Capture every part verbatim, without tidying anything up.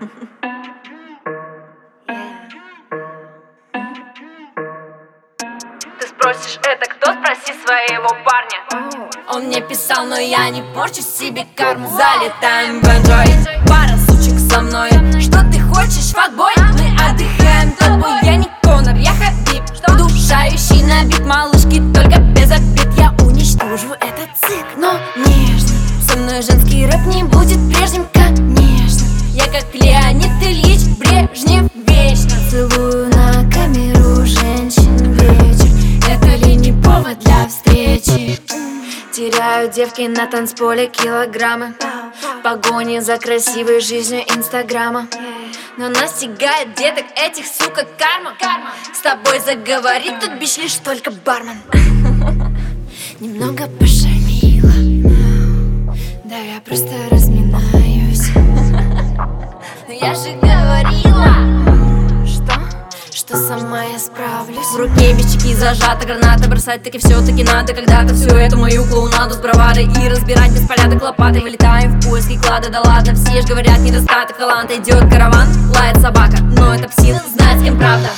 Ты спросишь, это кто? Спроси своего парня. Он мне писал, но я не порчу себе карму. Залетаем в Android, пара сучек со мной. Что ты хочешь, факбой? Мы отдыхаем тобой. Я не Конор, я Хабиб, удушающий на бит. Малышки, только без обид. Я уничтожу этот цик, но нежно. Со мной женский рэп не будет прежним, конечно. Я как Леонид Ильич Брежнев вечно. Целую на камеру женщин вечер. Это ли не повод для встречи? Теряют девки на танцполе килограммы в погоне за красивой жизнью инстаграма. Но настигает деток этих, сука, карма. С тобой заговорит тут бич лишь только бармен. Немного пошалила, да я просто разминаюсь. Но я же говорила, что, что сама я справлюсь. В руке бички зажата граната, бросать таки все-таки надо когда-то всю эту мою клоунаду с бравадой и разбирать беспорядок лопатой. Вылетаем в поиски клада, да ладно, все ж говорят недостаток таланта. Идет караван, лает собака, но это псина знает, с кем правда.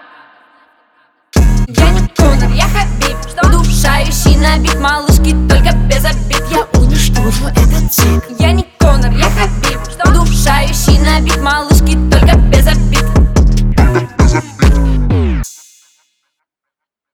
Я не Конор, я Хабиб, удушающий на бит. Малышки, только без обид. Я уничтожу этот цик. Я не